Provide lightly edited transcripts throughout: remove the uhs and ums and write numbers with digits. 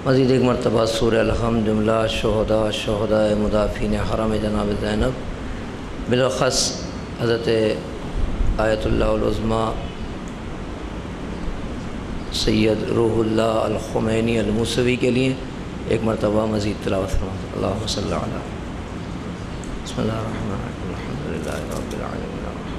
مزید ایک مرتبہ سورہ الحمد جملہ شہداء مدافعین حرم جناب زینب، بالخص حضرت آیت اللہ العظمیٰ سید روح اللہ الخمینی الموسوی کے لیے ایک مرتبہ مزید تلاوت فرمائیں۔ اللہم صلی علی بسم اللہ الرحمن الرحیم الحمدللہ رب العالمین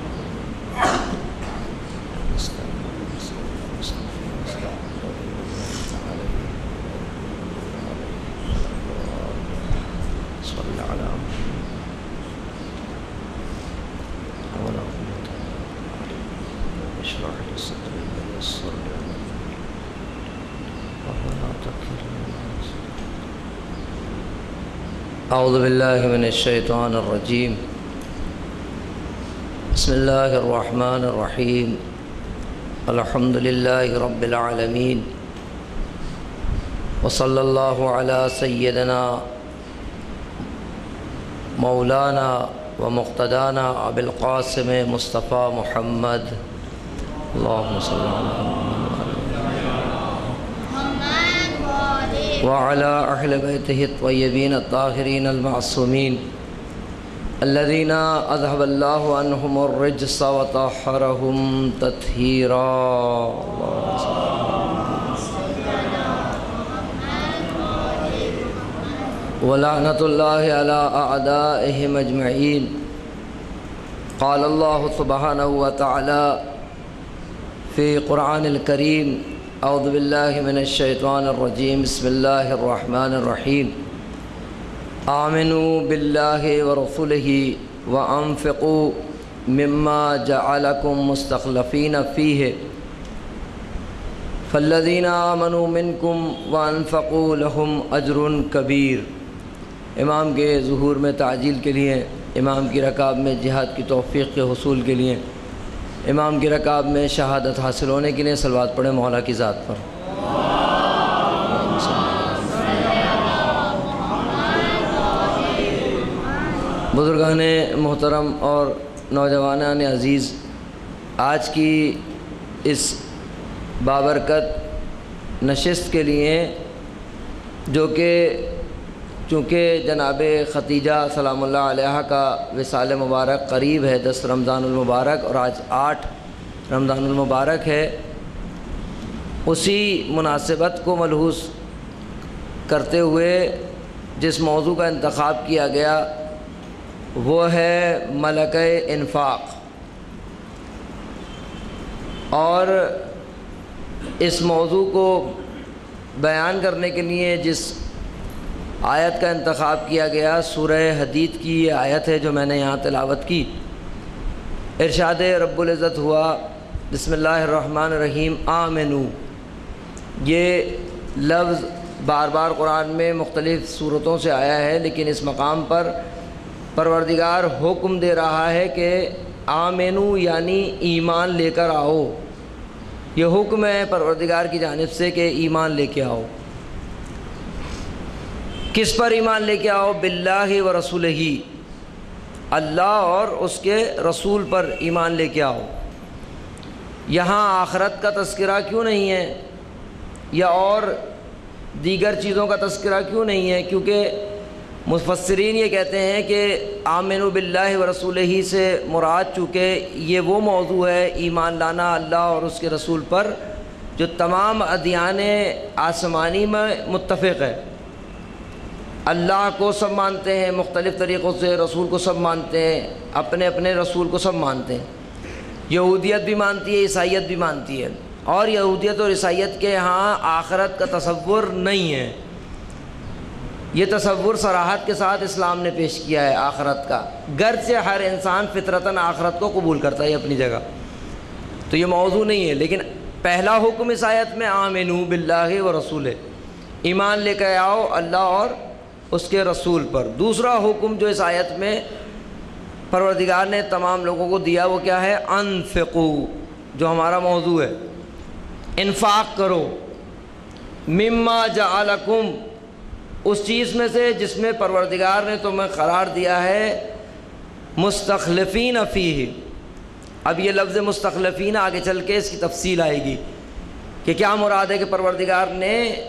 اعوذ باللہ من الشیطان الرجیم بسم اللہ الرحمن الرحیم الحمدللہ رب العالمین وصلی اللہ علی سیدنا مولانا ومقتدانا ابی القاسم مصطفیٰ محمد اللہم صلی اللہ علیہ وسلم وعلى أهل بيته الطيبين الطاهرين المعصومين الذين أذهب الله عنهم الرجس وطهرهم تطهيرا ولعنة الله على أعدائهم أجمعين. قال الله سبحانه وتعالى في قرآن الكريم اعوذ باللہ من الشیطان الرجیم بسم اللہ الرحمن الرحیم آمنوا باللہ ورسولہ وانفقوا مما جعلکم مستخلفین فیہ فالذین آمنوا منکم وانفقوا لهم اجر کبیر. امام کے ظہور میں تعجیل کے لیے، امام کی رکاب میں جہاد کی توفیق کے حصول کے لیے، امام کی رکاب میں شہادت حاصل ہونے کے لیے صلوات پڑھیں مولا کی ذات پر. بزرگان محترم اور نوجوانان عزیز، آج کی اس بابرکت نشست کے لیے جو کہ چونکہ جناب ختیجہ سلام اللہ علیہ کا وصال مبارک قریب ہے، 10 رمضان المبارک اور آج 8 رمضان المبارک ہے، اسی مناسبت کو ملحوظ کرتے ہوئے جس موضوع کا انتخاب کیا گیا وہ ہے ملکہ انفاق. اور اس موضوع کو بیان کرنے کے لیے جس آیت کا انتخاب کیا گیا سورہ حدید کی یہ آیت ہے جو میں نے یہاں تلاوت کی. ارشاد رب العزت ہوا بسم اللہ الرحمن الرحیم آمنو. یہ لفظ بار بار قرآن میں مختلف صورتوں سے آیا ہے، لیکن اس مقام پر پروردگار حکم دے رہا ہے کہ آمنو یعنی ایمان لے کر آؤ. یہ حکم ہے پروردگار کی جانب سے کہ ایمان لے کے آؤ. کس پر ایمان لے کے آؤ؟ باللہ و رسولہ، اللہ اور اس کے رسول پر ایمان لے کے آؤ. یہاں آخرت کا تذکرہ کیوں نہیں ہے یا اور دیگر چیزوں کا تذکرہ کیوں نہیں ہے؟ کیونکہ مفسرین یہ کہتے ہیں کہ آمنوا باللہ و رسولہ سے مراد چونکہ یہ وہ موضوع ہے ایمان لانا اللہ اور اس کے رسول پر جو تمام ادیان آسمانی میں متفق ہے. اللہ کو سب مانتے ہیں مختلف طریقوں سے، رسول کو سب مانتے ہیں، اپنے اپنے رسول کو سب مانتے ہیں. یہودیت بھی مانتی ہے، عیسائیت بھی مانتی ہے، اور یہودیت اور عیسائیت کے ہاں آخرت کا تصور نہیں ہے. یہ تصور صراحت کے ساتھ اسلام نے پیش کیا ہے آخرت کا، گرچہ ہر انسان فطرتاً آخرت کو قبول کرتا ہے اپنی جگہ، تو یہ موضوع نہیں ہے. لیکن پہلا حکم اس آیت میں آمنو باللہ و رسولہ، ایمان لے کے آؤ اللہ اور اس کے رسول پر. دوسرا حکم جو اس آیت میں پروردگار نے تمام لوگوں کو دیا وہ کیا ہے؟ انفقو، جو ہمارا موضوع ہے. انفاق کرو، مما جعلکم، اس چیز میں سے جس میں پروردگار نے تمہیں قرار دیا ہے مستخلفین فیہ. اب یہ لفظ مستخلفین آگے چل کے اس کی تفصیل آئے گی کہ کیا مراد ہے کہ پروردگار نے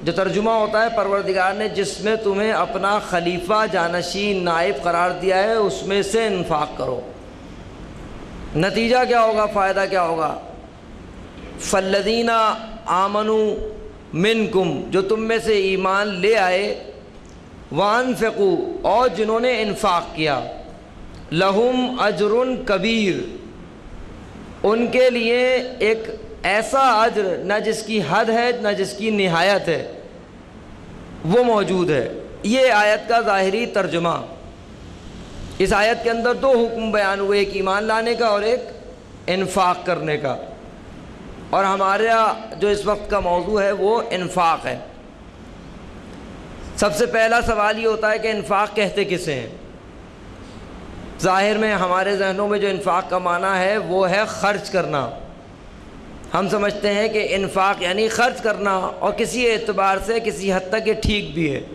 جو ترجمہ ہوتا ہے پروردگار نے جس میں تمہیں اپنا خلیفہ جانشین نائب قرار دیا ہے اس میں سے انفاق کرو۔ نتیجہ کیا ہوگا، فائدہ کیا ہوگا؟ فالذین آمنوا منکم، جو تم میں سے ایمان لے آئے، وانفقوا، اور جنہوں نے انفاق کیا، لہم اجر کبیر، ان کے لیے ایک ایسا اجر نہ جس کی حد ہے نہ جس کی نہایت ہے وہ موجود ہے۔ یہ آیت کا ظاہری ترجمہ۔ اس آیت کے اندر دو حکم بیان ہوئے، ایک ایمان لانے کا اور ایک انفاق کرنے کا، اور ہمارا جو اس وقت کا موضوع ہے وہ انفاق ہے۔ سب سے پہلا سوال یہ ہوتا ہے کہ انفاق کہتے کسے ہیں؟ ظاہر میں ہمارے ذہنوں میں جو انفاق کا معنی ہے وہ ہے خرچ کرنا۔ ہم سمجھتے ہیں کہ انفاق یعنی خرچ کرنا، اور کسی اعتبار سے کسی حد تک یہ ٹھیک بھی ہے،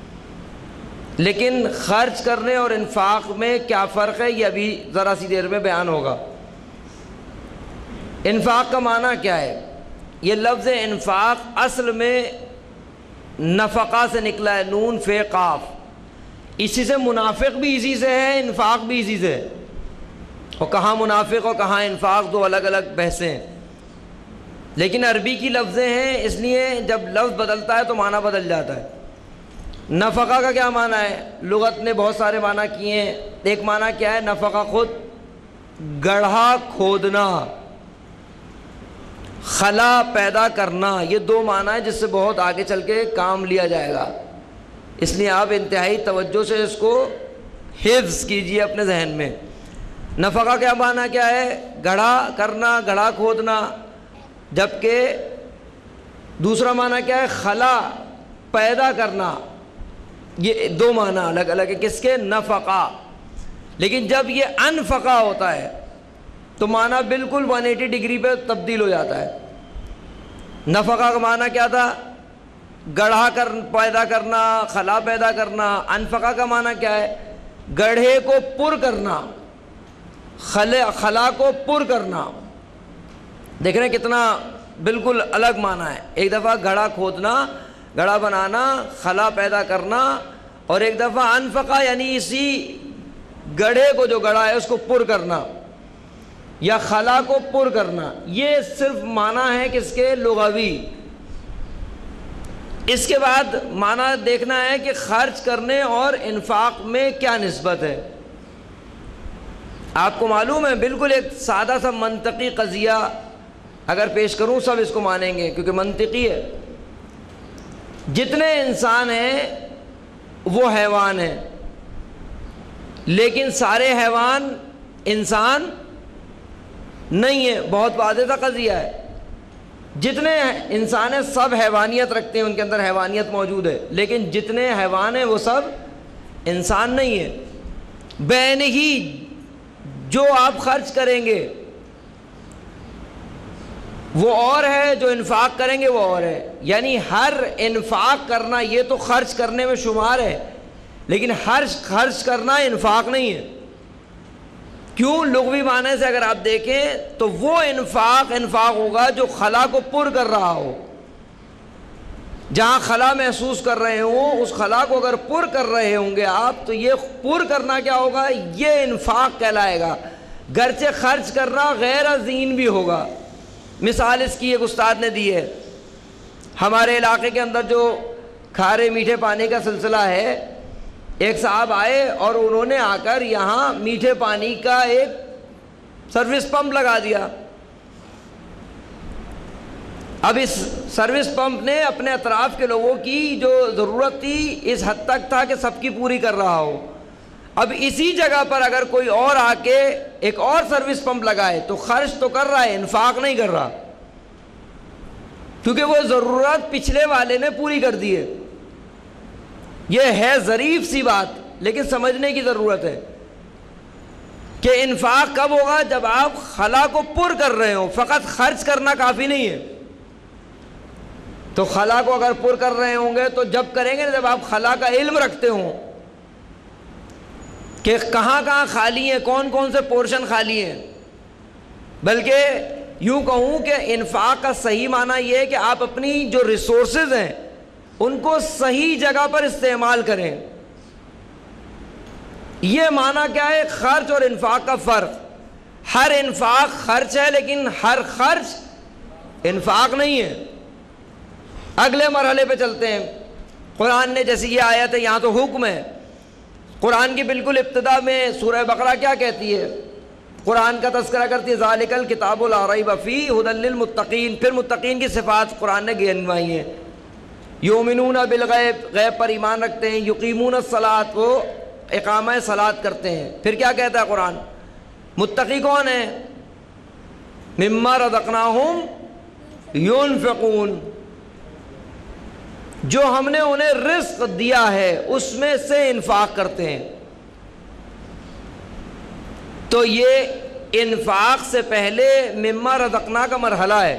لیکن خرچ کرنے اور انفاق میں کیا فرق ہے یہ ابھی ذرا سی دیر میں بیان ہوگا۔ انفاق کا معنی کیا ہے؟ یہ لفظ انفاق اصل میں نفقہ سے نکلا ہے، نون فے قاف، اسی سے منافق بھی اسی سے ہے، انفاق بھی اسی سے ہے، اور کہاں منافق اور کہاں انفاق دو الگ الگ بحثیں ہیں، لیکن عربی کی لفظیں ہیں، اس لیے جب لفظ بدلتا ہے تو معنی بدل جاتا ہے۔ نفقہ کا کیا معنی ہے؟ لغت نے بہت سارے معنی کیے ہیں۔ ایک معنی کیا ہے؟ نفقہ خود گڑھا کھودنا، خلا پیدا کرنا، یہ دو معنی ہے جس سے بہت آگے چل کے کام لیا جائے گا، اس لیے آپ انتہائی توجہ سے اس کو حفظ کیجئے اپنے ذہن میں۔ نفقہ کیا معنی کیا ہے؟ گڑھا کرنا، گڑھا کھودنا، جبکہ دوسرا معنی کیا ہے؟ خلا پیدا کرنا۔ یہ دو معنی الگ الگ ہے کس کے؟ نفقہ۔ لیکن جب یہ انفقہ ہوتا ہے تو معنی بالکل 180 ڈگری پہ تبدیل ہو جاتا ہے۔ نفقہ کا معنی کیا تھا؟ گڑھا پیدا کرنا، خلا پیدا کرنا۔ انفقہ کا معنی کیا ہے؟ گڑھے کو پر کرنا، خلا کو پر کرنا۔ دیکھ رہے ہیں کتنا بالکل الگ معنی ہے۔ ایک دفعہ گڑھا کھودنا، گڑھا بنانا، خلا پیدا کرنا، اور ایک دفعہ انفقہ یعنی اسی گڑھے کو جو گڑھا ہے اس کو پر کرنا یا خلا کو پر کرنا۔ یہ صرف معنی ہے کس کے؟ لغوی۔ اس کے بعد معنی دیکھنا ہے کہ خرچ کرنے اور انفاق میں کیا نسبت ہے۔ آپ کو معلوم ہے بالکل ایک سادہ سا منطقی قضیہ اگر پیش کروں سب اس کو مانیں گے کیونکہ منطقی ہے۔ جتنے انسان ہیں وہ حیوان ہیں، لیکن سارے حیوان انسان نہیں ہیں۔ بہت واضح سا قضیہ ہے۔ جتنے انسان ہیں سب حیوانیت رکھتے ہیں، ان کے اندر حیوانیت موجود ہے، لیکن جتنے حیوان ہیں وہ سب انسان نہیں ہیں۔ بین ہی جو آپ خرچ کریں گے وہ اور ہے، جو انفاق کریں گے وہ اور ہے۔ یعنی ہر انفاق کرنا یہ تو خرچ کرنے میں شمار ہے، لیکن ہر خرچ کرنا انفاق نہیں ہے۔ کیوں؟ لغوی معنی سے اگر آپ دیکھیں تو وہ انفاق ہوگا جو خلا کو پر کر رہا ہو۔ جہاں خلا محسوس کر رہے ہوں اس خلا کو اگر پر کر رہے ہوں گے آپ تو یہ پر کرنا کیا ہوگا؟ یہ انفاق کہلائے گا، گرچہ خرچ کرنا غیر عظیم بھی ہوگا۔ مثال اس کی ایک استاد نے دی ہے۔ ہمارے علاقے کے اندر جو کھارے میٹھے پانی کا سلسلہ ہے، ایک صاحب آئے اور انہوں نے آ کر یہاں میٹھے پانی کا ایک سروس پمپ لگا دیا۔ اب اس سروس پمپ نے اپنے اطراف کے لوگوں کی جو ضرورت تھی اس حد تک تھا کہ سب کی پوری کر رہا ہو۔ اب اسی جگہ پر اگر کوئی اور آ کے ایک اور سروس پمپ لگائے تو خرچ تو کر رہا ہے، انفاق نہیں کر رہا، کیونکہ وہ ضرورت پچھلے والے نے پوری کر دی ہے۔ یہ ہے ظریف سی بات لیکن سمجھنے کی ضرورت ہے کہ انفاق کب ہوگا؟ جب آپ خلا کو پر کر رہے ہوں۔ فقط خرچ کرنا کافی نہیں ہے۔ تو خلا کو اگر پر کر رہے ہوں گے تو جب کریں گے جب آپ خلا کا علم رکھتے ہوں کہ کہاں کہاں خالی ہیں، کون کون سے پورشن خالی ہیں۔ بلکہ یوں کہوں کہ انفاق کا صحیح معنی یہ ہے کہ آپ اپنی جو ریسورسز ہیں ان کو صحیح جگہ پر استعمال کریں۔ یہ معنی کیا ہے؟ خرچ اور انفاق کا فرق۔ ہر انفاق خرچ ہے لیکن ہر خرچ انفاق نہیں ہے۔ اگلے مرحلے پہ چلتے ہیں۔ قرآن نے جیسی یہ آیت ہے، یہاں تو حکم ہے۔ قرآن کی بالکل ابتدا میں سورہ بقرہ کیا کہتی ہے؟ قرآن کا تذکرہ کرتی ہے، ذالک الکتاب لا ریب فیہ ھدی للمتقین۔ پھر متقین کی صفات قرآن نے گنوائی ہیں۔ یؤمنون بالغیب، غیب پر ایمان رکھتے ہیں۔ یقیمون الصلاۃ، وہ اقامہ صلاۃ کرتے ہیں۔ پھر کیا کہتا ہے قرآن؟ متقی کون ہے؟ مما رزقناہم ينفقون، جو ہم نے انہیں رزق دیا ہے اس میں سے انفاق کرتے ہیں۔ تو یہ انفاق سے پہلے مما رزقنا کا مرحلہ ہے۔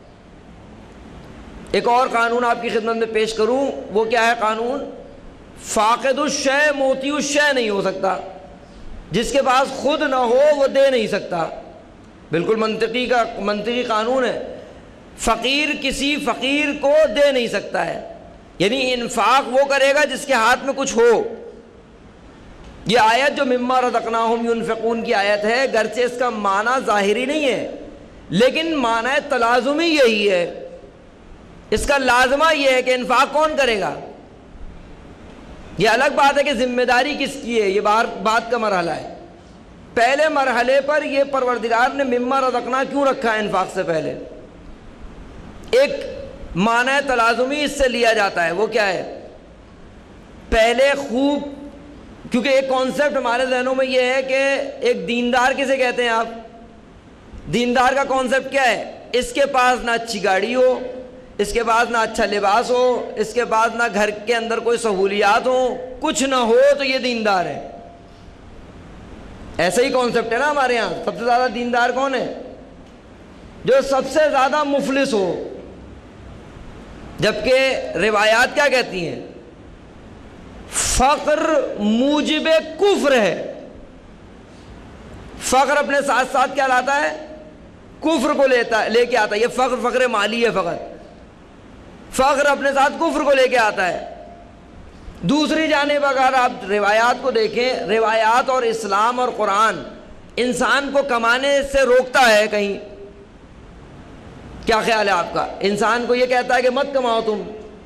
ایک اور قانون آپ کی خدمت میں پیش کروں، وہ کیا ہے قانون؟ فاقد الشے موتی الشے نہیں ہو سکتا۔ جس کے پاس خود نہ ہو وہ دے نہیں سکتا۔ بالکل منطقی قانون ہے۔ فقیر کسی فقیر کو دے نہیں سکتا ہے، یعنی انفاق وہ کرے گا جس کے ہاتھ میں کچھ ہو۔ یہ آیت جو مما رزقناہم ينفقون کی آیت ہے، گرچہ اس کا معنی ظاہری نہیں ہے لیکن معنی تلازمی یہی ہے۔ اس کا لازمہ یہ ہے کہ انفاق کون کرے گا؟ یہ الگ بات ہے کہ ذمہ داری کس کی ہے، یہ بات کا مرحلہ ہے۔ پہلے مرحلے پر یہ پروردگار نے مما رزقنا کیوں رکھا ہے انفاق سے پہلے؟ ایک معنی تلازمی اس سے لیا جاتا ہے، وہ کیا ہے؟ پہلے خوب، کیونکہ ایک کانسیپٹ ہمارے ذہنوں میں یہ ہے کہ ایک دیندار کسے کہتے ہیں آپ؟ دیندار کا کانسیپٹ کیا ہے؟ اس کے پاس نہ اچھی گاڑی ہو، اس کے پاس نہ اچھا لباس ہو، اس کے پاس نہ گھر کے اندر کوئی سہولیات ہوں، کچھ نہ ہو تو یہ دیندار ہے۔ ایسا ہی کانسیپٹ ہے نا ہمارے یہاں۔ سب سے زیادہ دیندار کون ہے؟ جو سب سے زیادہ مفلس ہو۔ جبکہ روایات کیا کہتی ہیں؟ فقر موجب کفر ہے۔ فقر اپنے ساتھ ساتھ کیا لاتا ہے؟ کفر کو لے کے آتا ہے۔ یہ فقر مالی ہے فقط۔ فقر اپنے ساتھ کفر کو لے کے آتا ہے۔ دوسری جانب اگر آپ روایات کو دیکھیں، روایات اور اسلام اور قرآن انسان کو کمانے سے روکتا ہے کہیں؟ کیا خیال ہے آپ کا؟ انسان کو یہ کہتا ہے کہ مت کماؤ تم۔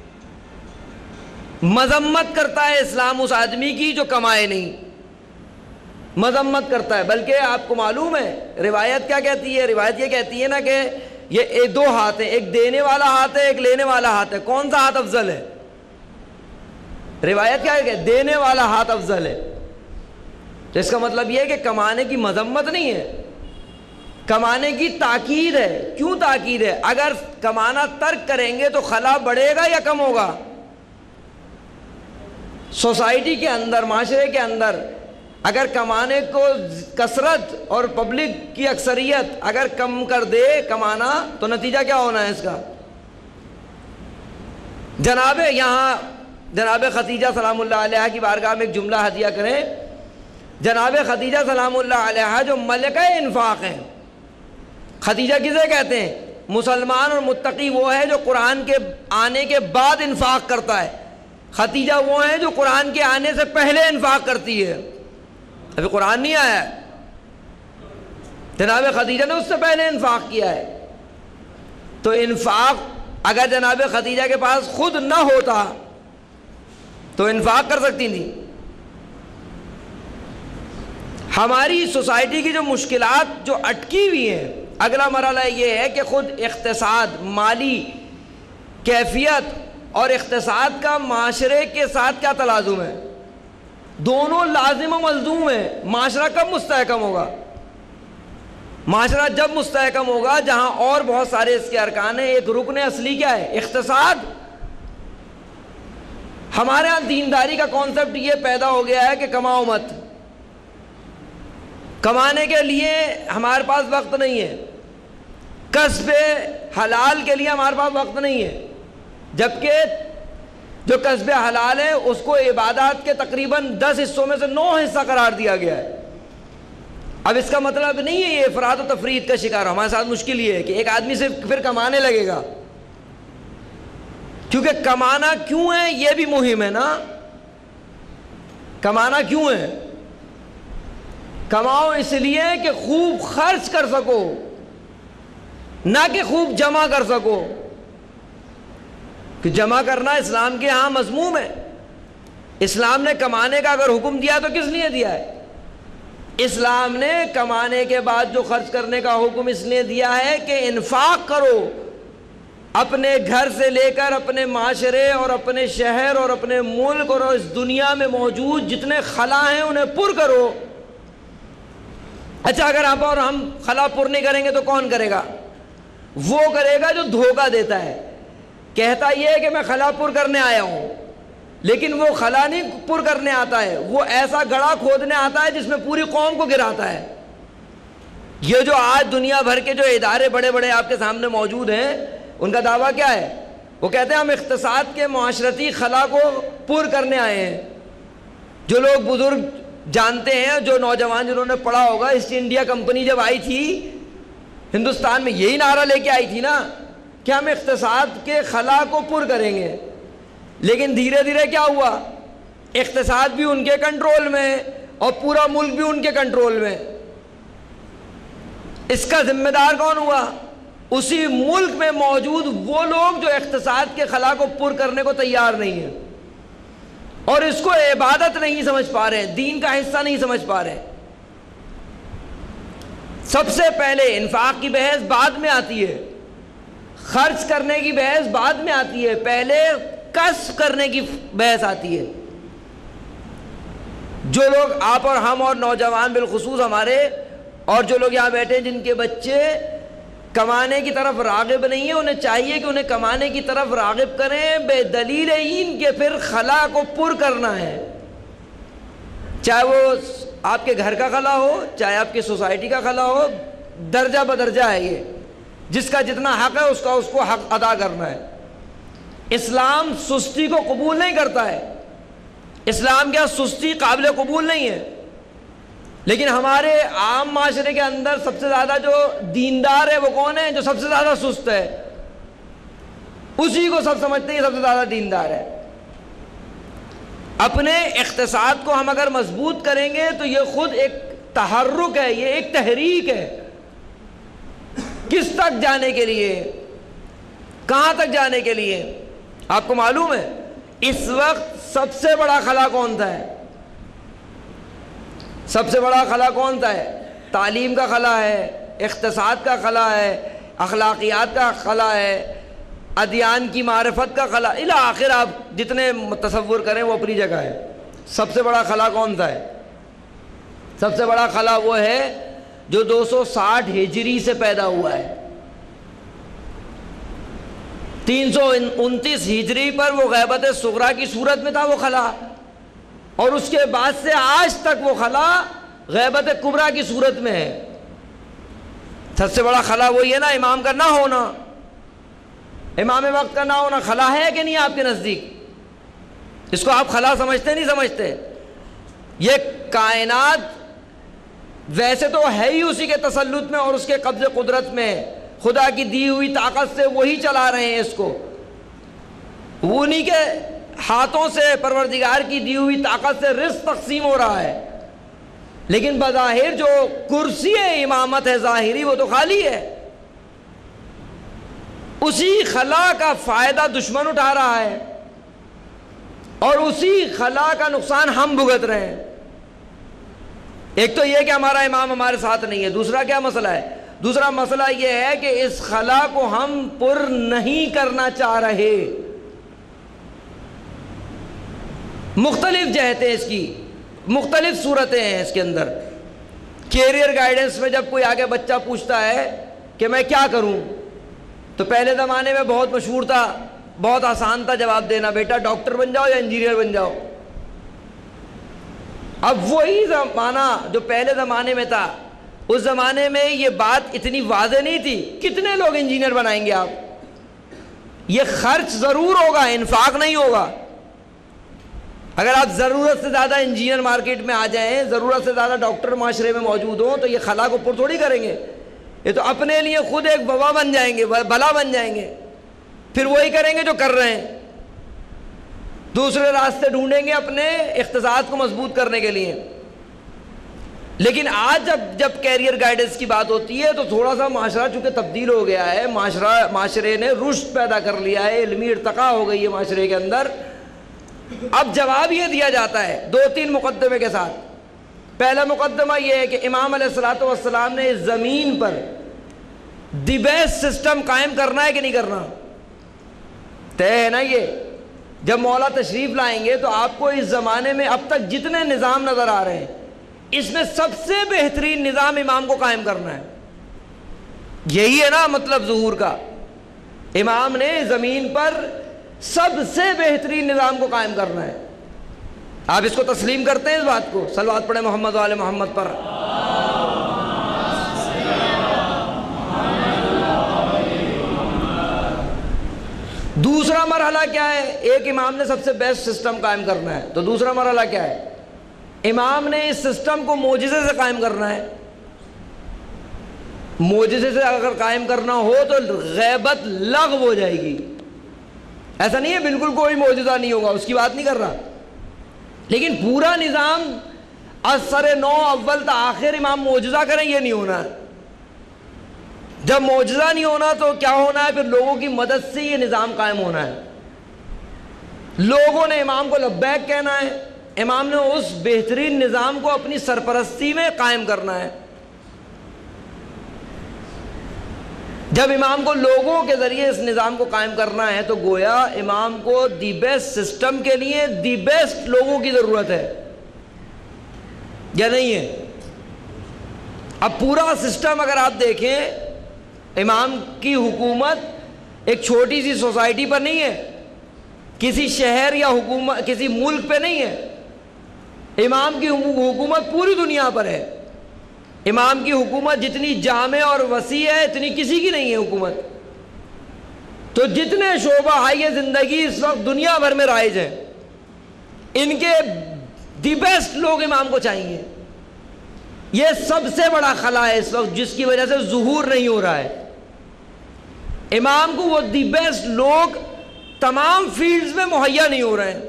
مذمت کرتا ہے اسلام اس آدمی کی جو کمائے نہیں، مذمت کرتا ہے۔ بلکہ آپ کو معلوم ہے روایت کیا کہتی ہے؟ روایت یہ کہتی ہے نا کہ یہ دو ہاتھ ہیں، ایک دینے والا ہاتھ ہے، ایک لینے والا ہاتھ ہے۔ کون سا ہاتھ افضل ہے؟ روایت کیا ہے کہ دینے والا ہاتھ افضل ہے۔ تو اس کا مطلب یہ ہے کہ کمانے کی مذمت نہیں ہے، کمانے کی تاکید ہے۔ کیوں تاکید ہے؟ اگر کمانا ترک کریں گے تو خلا بڑھے گا یا کم ہوگا؟ سوسائٹی کے اندر، معاشرے کے اندر اگر کمانے کو کثرت اور پبلک کی اکثریت اگر کم کر دے کمانا تو نتیجہ کیا ہونا ہے اس کا؟ جناب خدیجہ سلام اللہ علیہ کی بارگاہ میں ایک جملہ ہدیہ کریں۔ جناب خدیجہ سلام اللہ علیہ جو ملکہ انفاق ہیں۔ خدیجہ کسے کہتے ہیں؟ مسلمان اور متقی وہ ہے جو قرآن کے آنے کے بعد انفاق کرتا ہے۔ خدیجہ وہ ہیں جو قرآن کے آنے سے پہلے انفاق کرتی ہے۔ ابھی قرآن نہیں آیا ہے، جناب خدیجہ نے اس سے پہلے انفاق کیا ہے۔ تو انفاق اگر جناب خدیجہ کے پاس خود نہ ہوتا تو انفاق کر سکتی تھی۔ ہماری سوسائٹی کی جو مشکلات جو اٹکی ہوئی ہیں، اگلا مرحلہ یہ ہے کہ خود اقتصاد، مالی کیفیت اور اقتصاد کا معاشرے کے ساتھ کیا تلازم ہے؟ دونوں لازم و ملزوم ہیں۔ معاشرہ کب مستحکم ہوگا؟ معاشرہ جب مستحکم ہوگا جہاں اور بہت سارے اس کے ارکان ہیں۔ ایک رکن اصلی کیا ہے؟ اقتصاد۔ ہمارے ہاں دینداری کا کانسیپٹ یہ پیدا ہو گیا ہے کہ کماؤ مت، کمانے کے لیے ہمارے پاس وقت نہیں ہے، کسب حلال کے لیے ہمارے پاس وقت نہیں ہے، جبکہ جو کسب حلال ہے اس کو عبادات کے تقریباً 10 حصوں میں سے 9 حصہ قرار دیا گیا ہے۔ اب اس کا مطلب نہیں ہے یہ افراط و تفریط کا شکار ہو۔ ہمارے ساتھ مشکل یہ ہے کہ ایک آدمی صرف پھر کمانے لگے گا کیونکہ کمانا کیوں ہے یہ بھی مہم ہے نا. کمانا کیوں ہے؟ کماؤ اس لیے کہ خوب خرچ کر سکو، نہ کہ خوب جمع کر سکو. کہ جمع کرنا اسلام کے ہاں مذموم ہے. اسلام نے کمانے کا اگر حکم دیا تو کس لیے دیا ہے؟ اسلام نے کمانے کے بعد جو خرچ کرنے کا حکم اس لیے دیا ہے کہ انفاق کرو، اپنے گھر سے لے کر اپنے معاشرے اور اپنے شہر اور اپنے ملک اور اس دنیا میں موجود جتنے خلا ہیں انہیں پر کرو. اچھا اگر آپ اور ہم خلا پر نہیں کریں گے تو کون کرے گا؟ وہ کرے گا جو دھوکہ دیتا ہے. کہتا یہ ہے کہ میں خلا پر کرنے آیا ہوں، لیکن وہ خلا نہیں پر کرنے آتا ہے، وہ ایسا گڑھا کھودنے آتا ہے جس میں پوری قوم کو گراتا ہے. یہ جو آج دنیا بھر کے جو ادارے بڑے بڑے آپ کے سامنے موجود ہیں، ان کا دعویٰ کیا ہے؟ وہ کہتے ہیں ہم اقتصاد کے معاشرتی خلا کو پر کرنے آئے ہیں. جو لوگ بزرگ جانتے ہیں، جو نوجوان جنہوں نے پڑھا ہوگا، ایسٹ انڈیا کمپنی جب آئی تھی ہندوستان میں یہی نعرہ لے کے آئی تھی نا کہ ہم اقتصاد کے خلا کو پر کریں گے. لیکن دھیرے دھیرے کیا ہوا؟ اقتصاد بھی ان کے کنٹرول میں اور پورا ملک بھی ان کے کنٹرول میں. اس کا ذمہ دار کون ہوا؟ اسی ملک میں موجود وہ لوگ جو اقتصاد کے خلا کو پر کرنے کو تیار نہیں ہیں اور اس کو عبادت نہیں سمجھ پا رہے ہیں، دین کا حصہ نہیں سمجھ پا رہے ہیں. سب سے پہلے انفاق کی بحث بعد میں آتی ہے، خرچ کرنے کی بحث بعد میں آتی ہے، پہلے کسب کرنے کی بحث آتی ہے. جو لوگ آپ اور ہم اور نوجوان بالخصوص ہمارے اور جو لوگ یہاں بیٹھے ہیں جن کے بچے کمانے کی طرف راغب نہیں ہیں، انہیں چاہیے کہ انہیں کمانے کی طرف راغب کریں بے دلیل این کہ پھر خلا کو پر کرنا ہے. چاہے وہ آپ کے گھر کا خلا ہو، چاہے آپ کی سوسائٹی کا خلا ہو، درجہ بدرجہ ہے. یہ جس کا جتنا حق ہے اس کو حق ادا کرنا ہے. اسلام سستی کو قبول نہیں کرتا ہے. اسلام کیا سستی قابل قبول نہیں ہے. لیکن ہمارے عام معاشرے کے اندر سب سے زیادہ جو دیندار ہے وہ کون ہے؟ جو سب سے زیادہ سست ہے. اسی کو سب سمجھتے ہیں سب سے زیادہ دیندار ہے. اپنے اقتصاد کو ہم اگر مضبوط کریں گے تو یہ خود ایک تحرک ہے، یہ ایک تحریک ہے. کس تک جانے کے لیے؟ کہاں تک جانے کے لیے؟ آپ کو معلوم ہے اس وقت سب سے بڑا خلا کون سا ہے؟ سب سے بڑا خلا کون سا ہے؟ تعلیم کا خلا ہے، اقتصاد کا خلا ہے، اخلاقیات کا خلا ہے، ادیان کی معرفت کا خلا، الی آخر آپ جتنے تصور کریں وہ اپنی جگہ ہے. سب سے بڑا خلا کون سا ہے؟ سب سے بڑا خلا وہ ہے جو 260 ہجری سے پیدا ہوا ہے. 329 ہجری پر وہ غیبت صغریٰ کی صورت میں تھا وہ خلا، اور اس کے بعد سے آج تک وہ خلا غیبت کبریٰ کی صورت میں ہے. سب سے بڑا خلا وہی ہے نا امام کا نہ ہونا، امام وقت کا نہ ہونا. خلا ہے کہ نہیں آپ کے نزدیک؟ اس کو آپ خلا سمجھتے نہیں سمجھتے؟ یہ کائنات ویسے تو ہے ہی اسی کے تسلط میں اور اس کے قبض قدرت میں، خدا کی دی ہوئی طاقت سے وہی چلا رہے ہیں اس کو، انہی کے ہاتھوں سے پروردگار کی دی ہوئی طاقت سے رزق تقسیم ہو رہا ہے. لیکن بظاہر جو کرسی امامت ہے ظاہری وہ تو خالی ہے. اسی خلا کا فائدہ دشمن اٹھا رہا ہے اور اسی خلا کا نقصان ہم بھگت رہے ہیں. ایک تو یہ کہ ہمارا امام ہمارے ساتھ نہیں ہے. دوسرا کیا مسئلہ ہے؟ دوسرا مسئلہ یہ ہے کہ اس خلا کو ہم پر نہیں کرنا چاہ رہے. مختلف جہتیں اس کی، مختلف صورتیں ہیں اس کے اندر. کیریئر گائیڈنس میں جب کوئی آگے بچہ پوچھتا ہے کہ میں کیا کروں، تو پہلے زمانے میں بہت مشہور تھا، بہت آسان تھا جواب دینا، بیٹا ڈاکٹر بن جاؤ یا انجینئر بن جاؤ. اب وہی زمانہ جو پہلے زمانے میں تھا، اس زمانے میں یہ بات اتنی واضح نہیں تھی. کتنے لوگ انجینئر بنائیں گے آپ؟ یہ خرچ ضرور ہوگا، انفاق نہیں ہوگا. اگر آپ ضرورت سے زیادہ انجینئر مارکیٹ میں آ جائیں، ضرورت سے زیادہ ڈاکٹر معاشرے میں موجود ہوں، تو یہ خلا کو پر تھوڑی کریں گے. یہ تو اپنے لیے خود ایک وبا بن جائیں گے، بلا بن جائیں گے. پھر وہی کریں گے جو کر رہے ہیں. دوسرے راستے ڈھونڈیں گے اپنے اقتصاد کو مضبوط کرنے کے لیے. لیکن آج جب کیریئر گائیڈنس کی بات ہوتی ہے تو تھوڑا سا معاشرہ چونکہ تبدیل ہو گیا ہے, معاشرے نے رشد پیدا کر لیا ہے, علمی ارتقاء ہو گئی ہے معاشرے کے اندر. اب جواب یہ دیا جاتا ہے 2-3 مقدمے کے ساتھ. پہلا مقدمہ یہ ہے کہ امام علیہ الصلوۃ والسلام نے اس زمین پر دی بیسٹ سسٹم قائم کرنا ہے کہ نہیں کرنا, طے ہے نا یہ. جب مولا تشریف لائیں گے تو آپ کو اس زمانے میں اب تک جتنے نظام نظر آ رہے ہیں اس میں سب سے بہترین نظام امام کو قائم کرنا ہے. یہی ہے نا مطلب ظہور کا. امام نے زمین پر سب سے بہترین نظام کو قائم کرنا ہے. آپ اس کو تسلیم کرتے ہیں اس بات کو؟ صلوات پڑھیں محمد وآل محمد پر. دوسرا مرحلہ کیا ہے؟ ایک امام نے سب سے بیسٹ سسٹم قائم کرنا ہے, تو دوسرا مرحلہ کیا ہے؟ امام نے اس سسٹم کو معجزے سے قائم کرنا ہے. معجزے سے اگر قائم کرنا ہو تو غیبت لغو ہو جائے گی. ایسا نہیں ہے بالکل کوئی معجزہ نہیں ہوگا, اس کی بات نہیں کر رہا, لیکن پورا نظام اثر نو اول تا آخر امام معجزہ کریں یہ نہیں ہونا. جب معجزہ نہیں ہونا تو کیا ہونا ہے؟ پھر لوگوں کی مدد سے یہ نظام قائم ہونا ہے. لوگوں نے امام کو لبیک کہنا ہے, امام نے اس بہترین نظام کو اپنی سرپرستی میں قائم کرنا ہے. جب امام کو لوگوں کے ذریعے اس نظام کو قائم کرنا ہے تو گویا امام کو دی بیسٹ سسٹم کے لیے دی بیسٹ لوگوں کی ضرورت ہے یا نہیں ہے؟ اب پورا سسٹم اگر آپ دیکھیں, امام کی حکومت ایک چھوٹی سی سوسائٹی پر نہیں ہے, کسی شہر یا حکومت کسی ملک پہ نہیں ہے. امام کی حکومت پوری دنیا پر ہے. امام کی حکومت جتنی جامع اور وسیع ہے اتنی کسی کی نہیں ہے حکومت. تو جتنے شعبہ حی زندگی اس وقت دنیا بھر میں رائج ہیں, ان کے دی بیسٹ لوگ امام کو چاہیے. یہ سب سے بڑا خلا ہے اس وقت جس کی وجہ سے ظہور نہیں ہو رہا ہے. امام کو وہ دی بیسٹ لوگ تمام فیلڈز میں مہیا نہیں ہو رہے ہیں.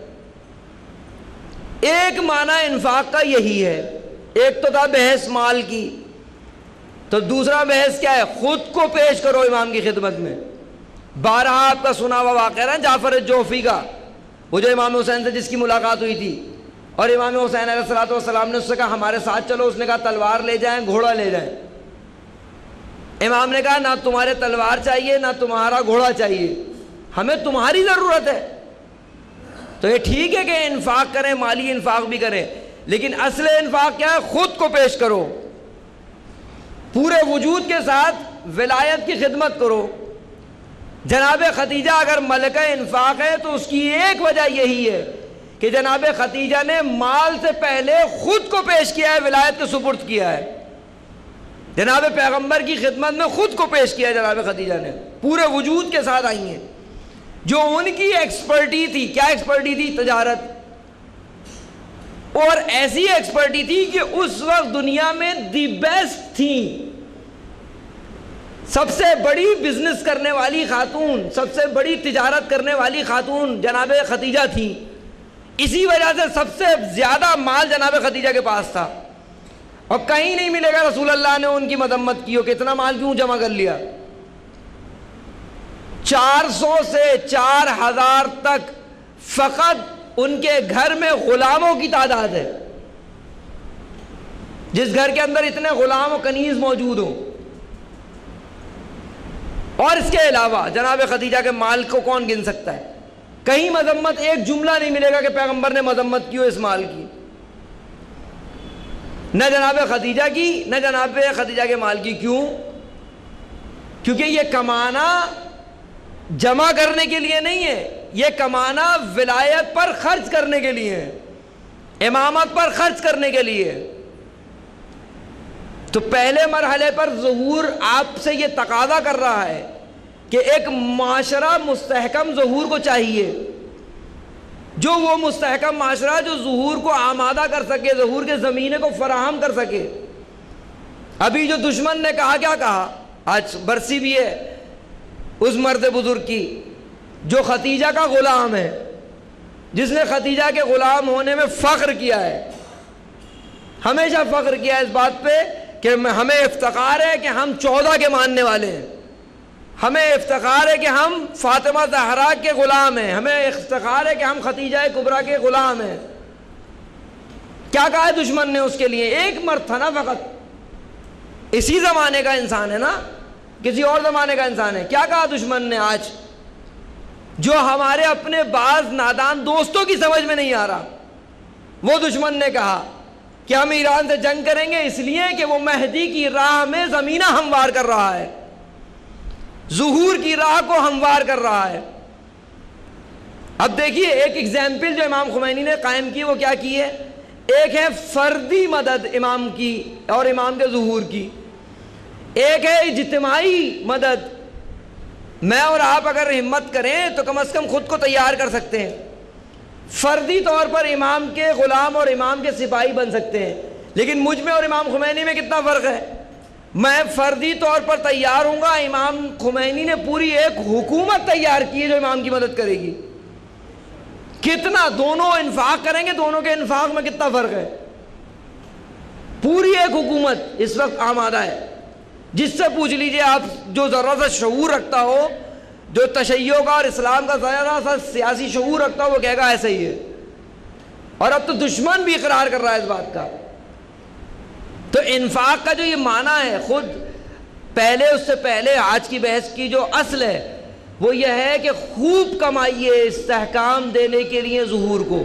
ایک معنی انفاق کا یہی ہے. ایک تو تھا بحث مال کی, تو دوسرا بحث کیا ہے؟ خود کو پیش کرو امام کی خدمت میں. بارہا آپ کا سنا ہوا واقعہ ہے جعفر جوفی کا, وہ جو امام حسین سے جس کی ملاقات ہوئی تھی, اور امام حسین علیہ الصلوۃ والسلام نے اس سے کہا ہمارے ساتھ چلو. اس نے کہا تلوار لے جائیں, گھوڑا لے جائیں. امام نے کہا نہ تمہارے تلوار چاہیے نہ تمہارا گھوڑا چاہیے, ہمیں تمہاری ضرورت ہے. تو یہ ٹھیک ہے کہ انفاق کریں, مالی انفاق بھی کریں, لیکن اصل انفاق کیا ہے؟ خود کو پیش کرو, پورے وجود کے ساتھ ولایت کی خدمت کرو. جناب خدیجہ اگر ملکہ انفاق ہے تو اس کی ایک وجہ یہی ہے کہ جناب خدیجہ نے مال سے پہلے خود کو پیش کیا ہے, ولایت کے سپرد کیا ہے. جناب پیغمبر کی خدمت میں خود کو پیش کیا ہے جناب خدیجہ نے, پورے وجود کے ساتھ آئی ہیں. جو ان کی ایکسپرٹی تھی, کیا ایکسپرٹی تھی؟ تجارت. اور ایسی ایکسپرٹی تھی کہ اس وقت دنیا میں دی بیسٹ تھی. سب سے بڑی بزنس کرنے والی خاتون, سب سے بڑی تجارت کرنے والی خاتون جناب خدیجہ تھی. اسی وجہ سے سب سے زیادہ مال جناب خدیجہ کے پاس تھا, اور کہیں نہیں ملے گا رسول اللہ نے ان کی مذمت کی ہو کہ اتنا مال کیوں جمع کر لیا. 400 سے 4000 تک فقط ان کے گھر میں غلاموں کی تعداد ہے. جس گھر کے اندر اتنے غلام و کنیز موجود ہوں. اور اس کے علاوہ جناب خدیجہ کے مال کو کون گن سکتا ہے؟ کہیں مذمت, ایک جملہ نہیں ملے گا کہ پیغمبر نے مذمت کی ہو اس مال کی, نہ جناب خدیجہ کی نہ جناب خدیجہ کے مال کی. کیوں؟ کیونکہ یہ کمانا جمع کرنے کے لیے نہیں ہے, یہ کمانا ولایت پر خرچ کرنے کے لیے ہے, امامت پر خرچ کرنے کے لیے. تو پہلے مرحلے پر ظہور آپ سے یہ تقاضا کر رہا ہے کہ ایک معاشرہ مستحکم ظہور کو چاہیے, جو وہ مستحکم معاشرہ جو ظہور کو آمادہ کر سکے, ظہور کے زمینے کو فراہم کر سکے. ابھی جو دشمن نے کہا, کیا کہا؟ آج برسی بھی ہے اس مرد بزرگ کی جو خدیجہ کا غلام ہے, جس نے خدیجہ کے غلام ہونے میں فخر کیا ہے، ہمیشہ فخر کیا ہے اس بات پہ کہ ہمیں افتخار ہے کہ ہم 14 کے ماننے والے ہیں، ہمیں افتخار ہے کہ ہم فاطمہ زہرا کے غلام ہیں، ہمیں افتخار ہے کہ ہم خدیجہ کبریٰ کے غلام ہیں۔ کیا کہا ہے دشمن نے اس کے لیے؟ ایک مرد تھا نا فقط، اسی زمانے کا انسان ہے نا، کسی اور زمانے کا انسان ہے۔ کیا کہا دشمن نے آج؟ جو ہمارے اپنے بعض نادان دوستوں کی سمجھ میں نہیں آ رہا، وہ دشمن نے کہا کہ ہم ایران سے جنگ کریں گے اس لیے کہ وہ مہدی کی راہ میں زمینہ ہموار کر رہا ہے، ظہور کی راہ کو ہموار کر رہا ہے۔ اب دیکھیے ایک ایگزامپل جو امام خمینی نے قائم کی وہ کیا کی ہے؟ ایک ہے فردی مدد امام کی اور امام کے ظہور کی، ایک ہے اجتماعی مدد۔ میں اور آپ اگر ہمت کریں تو کم از کم خود کو تیار کر سکتے ہیں، فردی طور پر امام کے غلام اور امام کے سپاہی بن سکتے ہیں، لیکن مجھ میں اور امام خمینی میں کتنا فرق ہے؟ میں فردی طور پر تیار ہوں گا، امام خمینی نے پوری ایک حکومت تیار کی ہے جو امام کی مدد کرے گی۔ کتنا دونوں انفاق کریں گے، دونوں کے انفاق میں کتنا فرق ہے؟ پوری ایک حکومت اس وقت آمادہ ہے، جس سے پوچھ لیجئے آپ جو ذرا سا شعور رکھتا ہو، جو تشیع کا اور اسلام کا ذرا سا سیاسی شعور رکھتا ہو، وہ کہے گا ایسا ہی ہے۔ اور اب تو دشمن بھی اقرار کر رہا ہے اس بات کا۔ تو انفاق کا جو یہ معنی ہے، خود پہلے اس سے پہلے آج کی بحث کی جو اصل ہے وہ یہ ہے کہ خوب کمائیے استحکام دینے کے لیے ظہور کو،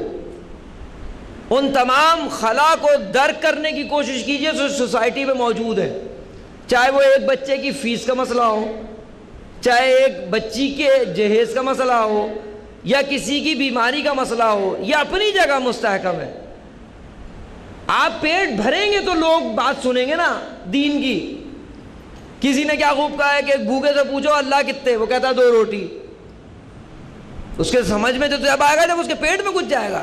ان تمام خلا کو درک کرنے کی کوشش کیجئے جو سوسائٹی میں موجود ہے، چاہے وہ ایک بچے کی فیس کا مسئلہ ہو، چاہے ایک بچی کے جہیز کا مسئلہ ہو، یا کسی کی بیماری کا مسئلہ ہو، یہ اپنی جگہ مستحکم ہے۔ آپ پیٹ بھریں گے تو لوگ بات سنیں گے نا دین کی۔ کسی نے کیا خوب کہا ہے کہ بھوکے سے پوچھو اللہ کتنے، وہ کہتا ہے 2 روٹی۔ اس کے سمجھ میں تو جب آئے گا جب اس کے پیٹ میں کچھ جائے گا۔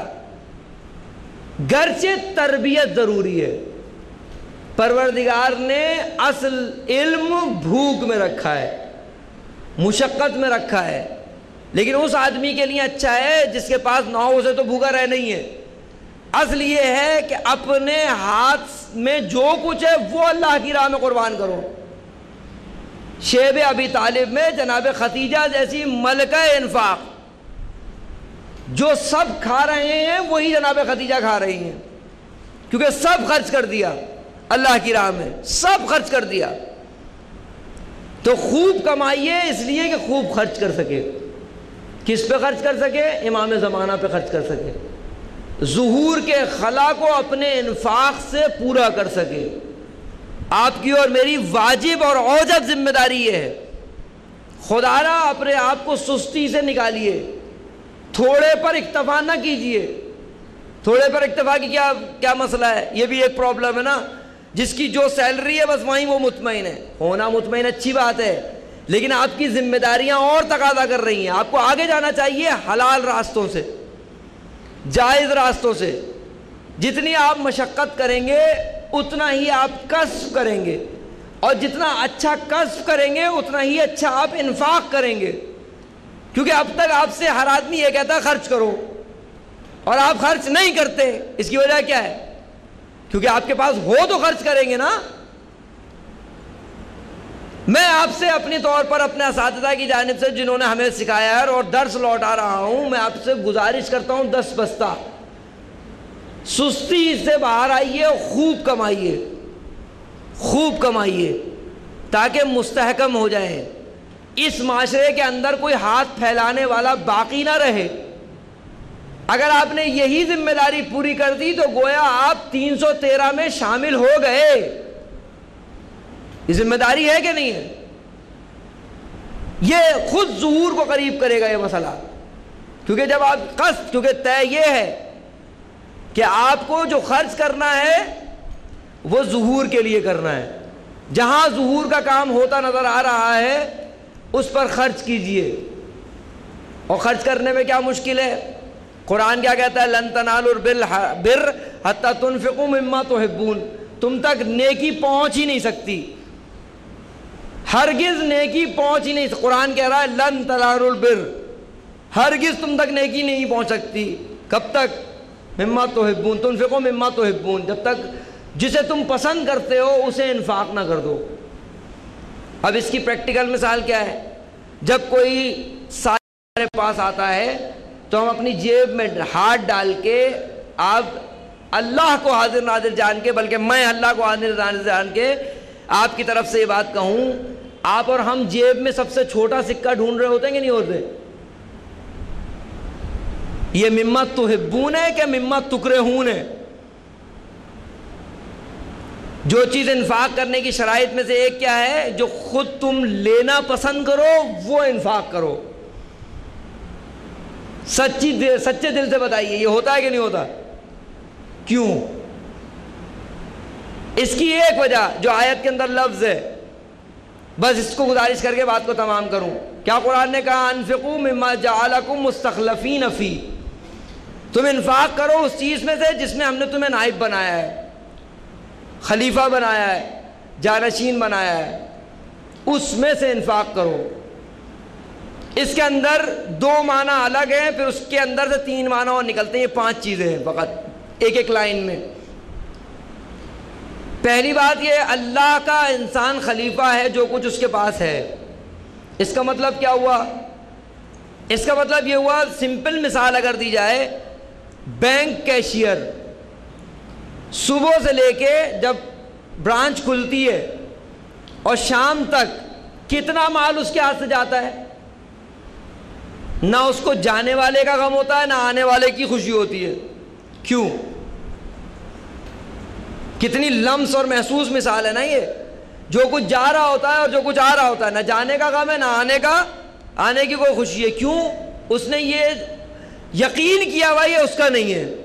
گرچہ تربیت ضروری ہے، پروردگار نے اصل علم بھوک میں رکھا ہے، مشقت میں رکھا ہے، لیکن اس آدمی کے لیے اچھا ہے جس کے پاس نہ ہو اسے تو بھوکا رہ نہیں ہے۔ اصل یہ ہے کہ اپنے ہاتھ میں جو کچھ ہے وہ اللہ کی راہ میں قربان کرو۔ شیب ابی طالب میں جناب خدیجہ جیسی ملکہ انفاق، جو سب کھا رہے ہیں وہی جناب خدیجہ کھا رہی ہیں، کیونکہ سب خرچ کر دیا اللہ کی راہ میں، سب خرچ کر دیا۔ تو خوب کمائیے اس لیے کہ خوب خرچ کر سکے۔ کس پہ خرچ کر سکے؟ امام زمانہ پہ خرچ کر سکے، ظہور کے خلا کو اپنے انفاق سے پورا کر سکے۔ آپ کی اور میری واجب اور اوجب ذمہ داری یہ ہے، خدا را اپنے آپ کو سستی سے نکالیے، تھوڑے پر اکتفا نہ کیجیے۔ تھوڑے پر اکتفا کی کیا مسئلہ ہے؟ یہ بھی ایک پرابلم ہے نا، جس کی جو سیلری ہے بس وہیں وہ مطمئن ہے۔ ہونا مطمئن اچھی بات ہے، لیکن آپ کی ذمہ داریاں اور تقاضا کر رہی ہیں۔ آپ کو آگے جانا چاہیے حلال راستوں سے، جائز راستوں سے۔ جتنی آپ مشقت کریں گے اتنا ہی آپ کسب کریں گے، اور جتنا اچھا کسب کریں گے اتنا ہی اچھا آپ انفاق کریں گے۔ کیونکہ اب تک آپ سے ہر آدمی یہ کہتا ہے خرچ کرو، اور آپ خرچ نہیں کرتے۔ اس کی وجہ کیا ہے؟ کیونکہ آپ کے پاس ہو تو خرچ کریں گے نا۔ میں آپ سے اپنی طور پر اپنے اساتذہ کی جانب سے جنہوں نے ہمیں سکھایا ہے اور درس لوٹا رہا ہوں، میں آپ سے گزارش کرتا ہوں 10 بستہ سستی سے باہر آئیے اور خوب کمائیے، خوب کمائیے تاکہ مستحکم ہو جائے، اس معاشرے کے اندر کوئی ہاتھ پھیلانے والا باقی نہ رہے۔ اگر آپ نے یہی ذمہ داری پوری کر دی تو گویا آپ 313 میں شامل ہو گئے۔ یہ ذمہ داری ہے کہ نہیں ہے؟ یہ خود ظہور کو قریب کرے گا یہ مسئلہ، کیونکہ جب آپ قصد، کیونکہ طے یہ ہے کہ آپ کو جو خرچ کرنا ہے وہ ظہور کے لیے کرنا ہے۔ جہاں ظہور کا کام ہوتا نظر آ رہا ہے اس پر خرچ کیجئے۔ اور خرچ کرنے میں کیا مشکل ہے؟ قرآن کیا کہتا ہے؟ لن تنالوا البر حتی تنفقوا مما تحبون۔ تم تک نیکی پہنچ ہی نہیں سکتی، ہرگز نیکی پہنچ ہی نہیں۔ قرآن کہہ رہا ہے لن تنالوا البر، ہرگز تم تک نیکی نہیں پہنچ سکتی کب تک؟ مما تحبون تنفقوا مما تحبون، جب تک جسے تم پسند کرتے ہو اسے انفاق نہ کر دو۔ اب اس کی پریکٹیکل مثال کیا ہے؟ جب کوئی ہمارے پاس آتا ہے تو ہم اپنی جیب میں ہاتھ ڈال کے، آپ اللہ کو حاضر ناظر جان کے، بلکہ میں اللہ کو حاضر ناظر جان کے آپ کی طرف سے یہ بات کہوں، آپ اور ہم جیب میں سب سے چھوٹا سکہ ڈھونڈ رہے ہوتے ہیں کہ نہیں ہوتے؟ یہ مما تحبون ہے کہ مما تکرہون ہے؟ جو چیز انفاق کرنے کی شرائط میں سے ایک کیا ہے؟ جو خود تم لینا پسند کرو وہ انفاق کرو۔ سچے دل سے بتائیے یہ ہوتا ہے کہ نہیں ہوتا؟ کیوں؟ اس کی ایک وجہ جو آیت کے اندر لفظ ہے، بس اس کو گزارش کر کے بات کو تمام کروں۔ کیا قرآن نے کہا انفقوا مما جعلکم مستخلفین فی، تم انفاق کرو اس چیز میں سے جس میں ہم نے تمہیں نائب بنایا ہے، خلیفہ بنایا ہے، جانشین بنایا ہے، اس میں سے انفاق کرو۔ اس کے اندر دو معنی الگ ہیں، پھر اس کے اندر سے تین معنی اور نکلتے ہیں۔ یہ 5 چیزیں ہیں فقط ایک لائن میں۔ پہلی بات یہ، اللہ کا انسان خلیفہ ہے جو کچھ اس کے پاس ہے۔ اس کا مطلب کیا ہوا؟ اس کا مطلب یہ ہوا، سمپل مثال اگر دی جائے، بینک کیشیئر صبح سے لے کے جب برانچ کھلتی ہے اور شام تک کتنا مال اس کے ہاتھ سے جاتا ہے؟ نہ اس کو جانے والے کا غم ہوتا ہے، نہ آنے والے کی خوشی ہوتی ہے۔ کیوں؟ کتنی لمس اور محسوس مثال ہے نا یہ۔ جو کچھ جا رہا ہوتا ہے اور جو کچھ آ رہا ہوتا ہے، نہ جانے کا غم ہے نہ آنے کی کوئی خوشی ہے۔ کیوں؟ اس نے یہ یقین کیا ہوا یہ اس کا نہیں ہے،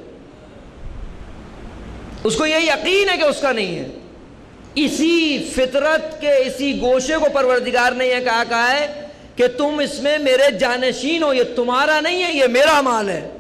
اس کو یہ یقین ہے کہ اس کا نہیں ہے۔ اسی فطرت کے اسی گوشے کو پروردگار نے یہ کہا ہے کہ تم اس میں میرے جانشین ہو، یہ تمہارا نہیں ہے، یہ میرا مال ہے۔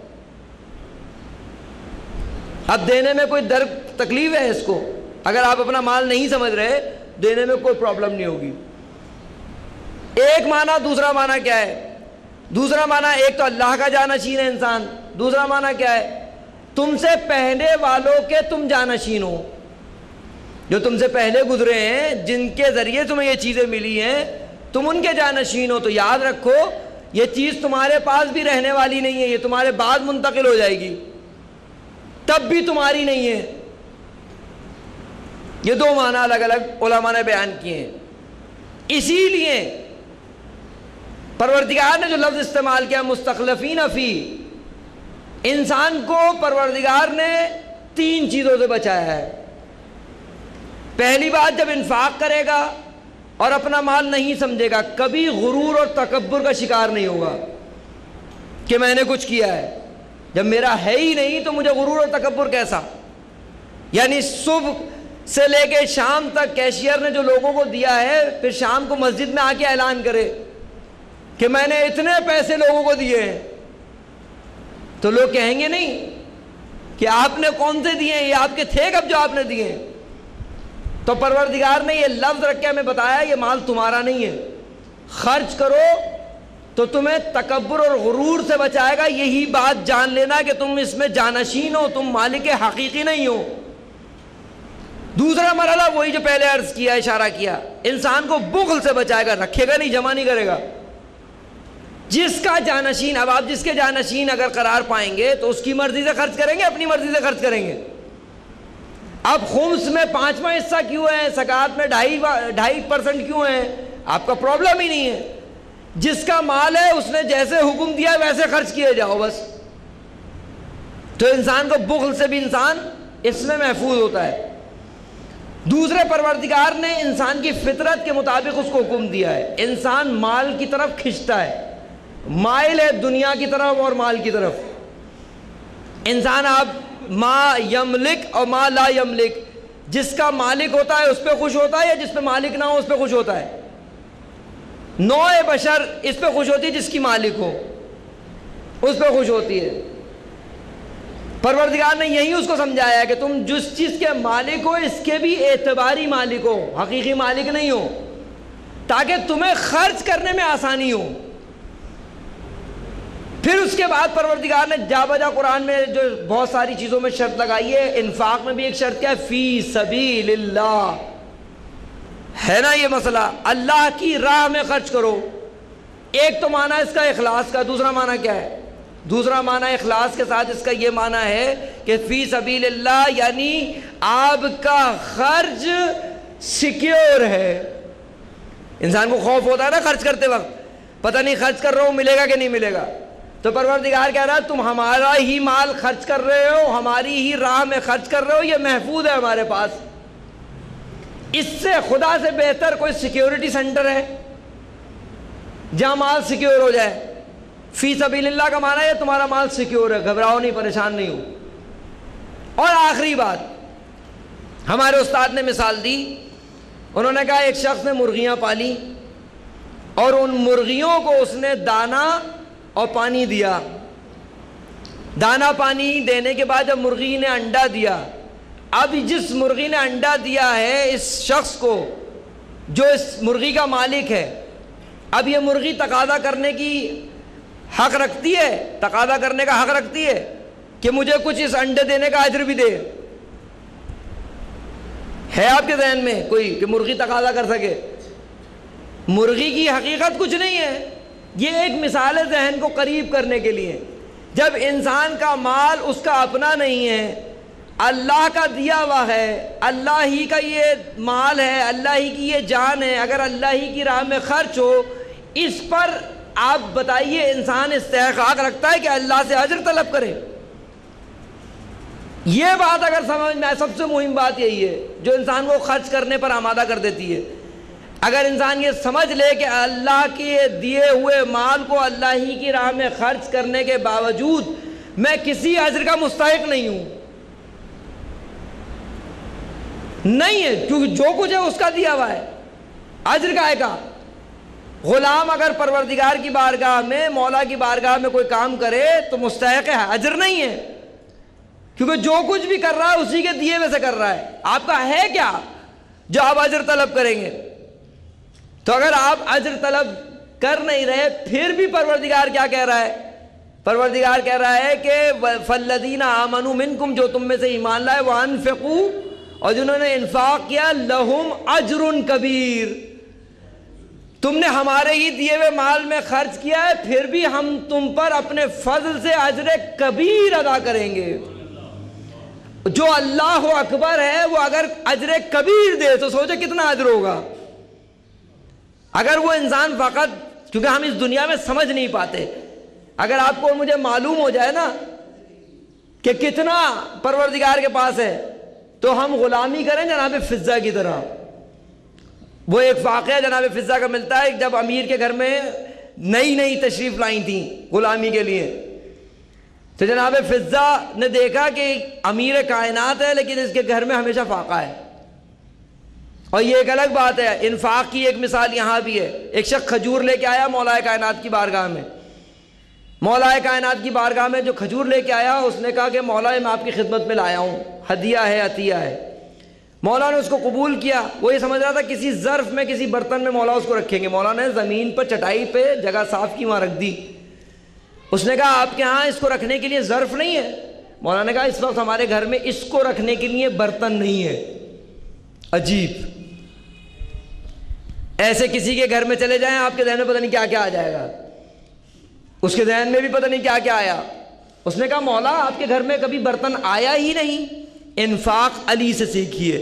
اب دینے میں کوئی تکلیف ہے اس کو؟ اگر آپ اپنا مال نہیں سمجھ رہے دینے میں کوئی پرابلم نہیں ہوگی۔ ایک معنی۔ دوسرا معنی کیا ہے؟ دوسرا معنی، ایک تو اللہ کا جانشین ہے انسان، دوسرا معنی کیا ہے؟ تم سے پہلے والوں کے تم جانشین ہو، جو تم سے پہلے گزرے ہیں، جن کے ذریعے تمہیں یہ چیزیں ملی ہیں، تم ان کے جانشین ہو۔ تو یاد رکھو یہ چیز تمہارے پاس بھی رہنے والی نہیں ہے، یہ تمہارے بعد منتقل ہو جائے گی، تب بھی تمہاری نہیں ہے۔ یہ دو معنی الگ الگ علماء نے بیان کیے ہیں۔ اسی لیے پروردگار نے جو لفظ استعمال کیا مستخلفین فی، انسان کو پروردگار نے 3 چیزوں سے بچایا ہے۔ پہلی بات، جب انفاق کرے گا اور اپنا مال نہیں سمجھے گا، کبھی غرور اور تکبر کا شکار نہیں ہوگا کہ میں نے کچھ کیا ہے۔ جب میرا ہے ہی نہیں تو مجھے غرور اور تکبر کیسا؟ یعنی صبح سے لے کے شام تک کیشیئر نے جو لوگوں کو دیا ہے، پھر شام کو مسجد میں آ کے اعلان کرے کہ میں نے اتنے پیسے لوگوں کو دیے ہیں، تو لوگ کہیں گے نہیں کہ آپ نے کون سے دیے ہیں، یہ آپ کے تھے کب جو آپ نے دیے ہیں؟ تو پروردگار نے یہ لفظ رکھ کے ہمیں بتایا یہ مال تمہارا نہیں ہے، خرچ کرو تو تمہیں تکبر اور غرور سے بچائے گا۔ یہی بات جان لینا کہ تم اس میں جانشین ہو، تم مالک حقیقی نہیں ہو۔ دوسرا مرحلہ وہی جو پہلے عرض کیا، اشارہ کیا، انسان کو بخل سے بچائے گا، رکھے گا نہیں، جمع نہیں کرے گا۔ جس کا جانشین، اب آپ جس کے جانشین اگر قرار پائیں گے تو اس کی مرضی سے خرچ کریں گے، اپنی مرضی سے خرچ کریں گے۔ اب خمس میں 5واں حصہ کیوں ہے، زکوٰۃ میں 2.5% کیوں ہے؟ آپ کا پرابلم ہی نہیں ہے۔ جس کا مال ہے اس نے جیسے حکم دیا ویسے خرچ کیے جاؤ بس۔ تو انسان کو بخل سے بھی انسان اس میں محفوظ ہوتا ہے۔ دوسرے، پروردگار نے انسان کی فطرت کے مطابق اس کو حکم دیا ہے، انسان مال کی طرف کھنچتا ہے، مائل ہے دنیا کی طرف اور مال کی طرف۔ انسان آپ ما یملک اور ما لا یملک، جس کا مالک ہوتا ہے اس پہ خوش ہوتا ہے یا جس پہ مالک نہ ہو اس پہ خوش ہوتا ہے؟ نوع بشر اس پہ خوش ہوتی ہے جس کی مالک ہو، اس پہ خوش ہوتی ہے۔ پروردگار نے یہی اس کو سمجھایا ہے کہ تم جس چیز کے مالک ہو اس کے بھی اعتباری مالک ہو، حقیقی مالک نہیں ہو، تاکہ تمہیں خرچ کرنے میں آسانی ہو۔ پھر اس کے بعد پروردگار نے جا بجا قرآن میں جو بہت ساری چیزوں میں شرط لگائی ہے، انفاق میں بھی ایک شرط کیا ہے؟ فی سبیل اللہ، ہے نا یہ مسئلہ، اللہ کی راہ میں خرچ کرو۔ ایک تو معنی اس کا اخلاص کا، دوسرا معنی کیا ہے؟ دوسرا معنی اخلاص کے ساتھ اس کا یہ معنی ہے کہ فی سبیل اللہ یعنی آپ کا خرچ سیکیور ہے۔ انسان کو خوف ہوتا ہے نا خرچ کرتے وقت، پتہ نہیں خرچ کر رہا ہوں ملے گا کہ نہیں ملے گا، تو پروردگار کہہ رہا ہے تم ہمارا ہی مال خرچ کر رہے ہو، ہماری ہی راہ میں خرچ کر رہے ہو، یہ محفوظ ہے ہمارے پاس۔ اس سے خدا سے بہتر کوئی سیکیورٹی سینٹر ہے جہاں مال سیکیور ہو جائے؟ فی سبیل اللہ کا معنی ہے تمہارا مال سیکیور ہے، گھبراؤ نہیں، پریشان نہیں ہو۔ اور آخری بات ہمارے استاد نے مثال دی، انہوں نے کہا ایک شخص نے مرغیاں پالی اور ان مرغیوں کو اس نے دانا اور پانی دیا۔ دانا پانی دینے کے بعد جب مرغی نے انڈا دیا، اب جس مرغی نے انڈا دیا ہے اس شخص کو جو اس مرغی کا مالک ہے، اب یہ مرغی تقاضا کرنے کی حق رکھتی ہے، تقاضا کرنے کا حق رکھتی ہے کہ مجھے کچھ اس انڈے دینے کا اجر بھی دے؟ ہے آپ کے ذہن میں کوئی کہ مرغی تقاضا کر سکے؟ مرغی کی حقیقت کچھ نہیں ہے، یہ ایک مثال ہے ذہن کو قریب کرنے کے لیے۔ جب انسان کا مال اس کا اپنا نہیں ہے، اللہ کا دیا ہوا ہے، اللہ ہی کا یہ مال ہے، اللہ ہی کی یہ جان ہے، اگر اللہ ہی کی راہ میں خرچ ہو، اس پر آپ بتائیے انسان استحقاق رکھتا ہے کہ اللہ سے اجر طلب کرے؟ یہ بات اگر سمجھ میں آئے، سب سے مہم بات یہی ہے جو انسان کو خرچ کرنے پر آمادہ کر دیتی ہے۔ اگر انسان یہ سمجھ لے کہ اللہ کے دیے ہوئے مال کو اللہ ہی کی راہ میں خرچ کرنے کے باوجود میں کسی اجر کا مستحق نہیں ہوں، نہیں ہے، کیونکہ جو کچھ ہے اس کا دیا ہوا ہے، اجر کا ہے کا۔ غلام اگر پروردگار کی بارگاہ میں، مولا کی بارگاہ میں کوئی کام کرے تو مستحق ہے، اجر نہیں ہے، کیونکہ جو کچھ بھی کر رہا ہے اسی کے دیے میں سے کر رہا ہے۔ آپ کا ہے کیا جو آپ اجر طلب کریں گے؟ تو اگر آپ اجر طلب کر نہیں رہے، پھر بھی پروردگار کیا کہہ رہا ہے؟ پروردگار کہہ رہا ہے کہ فَالَّذِينَ آمَنُوا مِنْكُمْ، جو تم میں سے ایمان لائے، وَأَنفِقُوا، اور جنہوں نے انفاق کیا، لَهُمْ أَجْرٌ كَبِيرٌ، تم نے ہمارے ہی دیے ہوئے مال میں خرچ کیا ہے، پھر بھی ہم تم پر اپنے فضل سے اجر کبیر ادا کریں گے۔ جو اللہ اکبر ہے وہ اگر اجر کبیر دے تو سوچے کتنا اجر ہوگا۔ اگر وہ انسان فقط، کیونکہ ہم اس دنیا میں سمجھ نہیں پاتے، اگر آپ کو مجھے معلوم ہو جائے نا کہ کتنا پروردگار کے پاس ہے تو ہم غلامی کریں جناب فضہ کی طرح۔ وہ ایک واقعہ جناب فضہ کا ملتا ہے، جب امیر کے گھر میں نئی تشریف لائی تھیں غلامی کے لیے، تو جناب فضہ نے دیکھا کہ امیر کائنات ہے لیکن اس کے گھر میں ہمیشہ فاقہ ہے۔ اور یہ ایک الگ بات ہے، انفاق کی ایک مثال یہاں بھی ہے۔ ایک شخص کھجور لے کے آیا مولا کائنات کی بارگاہ میں، مولا کائنات کی بارگاہ میں جو کھجور لے کے آیا، اس نے کہا کہ مولا میں آپ کی خدمت میں لایا ہوں، ہدیہ ہے، عطیہ ہے۔ مولا نے اس کو قبول کیا، وہ یہ سمجھ رہا تھا کسی ظرف میں، کسی برتن میں مولا اس کو رکھیں گے۔ مولا نے زمین پر چٹائی پہ جگہ صاف کی، وہاں رکھ دی۔ اس نے کہا آپ کے ہاں اس کو رکھنے کے لیے ظرف نہیں ہے؟ مولا نے کہا اس وقت ہمارے گھر میں اس کو رکھنے کے لیے برتن نہیں ہے۔ عجیب، ایسے کسی کے گھر میں چلے جائیں آپ کے ذہن میں پتہ نہیں کیا کیا آ جائے گا، اس کے ذہن میں بھی پتہ نہیں کیا کیا آیا۔ اس نے کہا مولا آپ کے گھر میں کبھی برتن آیا ہی نہیں، انفاق علی سے سیکھیے۔